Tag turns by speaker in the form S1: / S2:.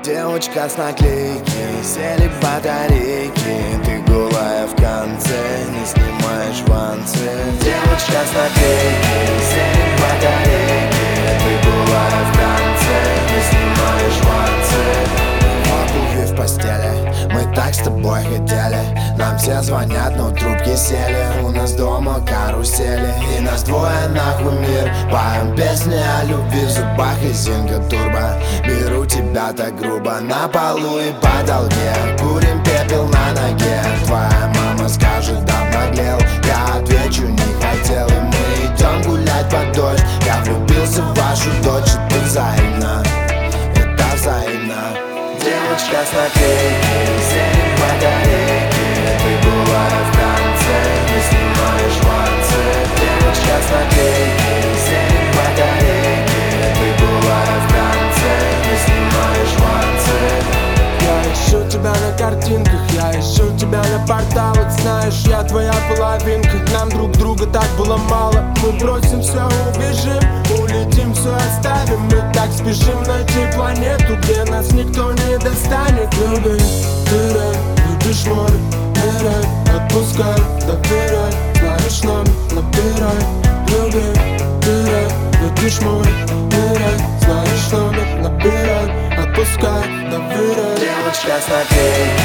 S1: Девочка с наклейки, сели батарейки. Ты голая в конце, не снимаешь ванцы. Девочка с наклейки, сели батарейки. Ты голая в конце, не снимаешь ванцы. В обуви в постели, мы так с тобой хотели. Нам все звонят, но трубки сели. У нас дома карусели, и нас двое нахуй мир. Поем песни о любви, в зубах резинка турбо. Беру тебя так грубо на полу и потолке. Курим пепел на ноге. Твоя мама скажет, да обнаглел. Я отвечу, не хотел. И мы идем гулять под дождь. Я влюбился в вашу дочь, это взаимно, это взаимно. Девочка с наклейки, сели батарейки. Ты голая в конце, не снимаешь ванцы. Девочка с наклейки, сели батарейки. Ты голая в конце, не снимаешь ванцы.
S2: Я ищу тебя на картинках, я ищу тебя на порталах. Знаешь, я твоя половинка, нам друг друга так было мало. Мы бросим все, убежим, улетим, все оставим. Мы так спешим найти планету, где нас никто не достанет. Люби, теряй, любишь море, теряй, отпускай, доверяй. Знаешь, нам набирай. Люби, теряй, любишь море, теряй. Знаешь, номер, набирай, отпускай, доверяй.
S1: Девочка с наклейки,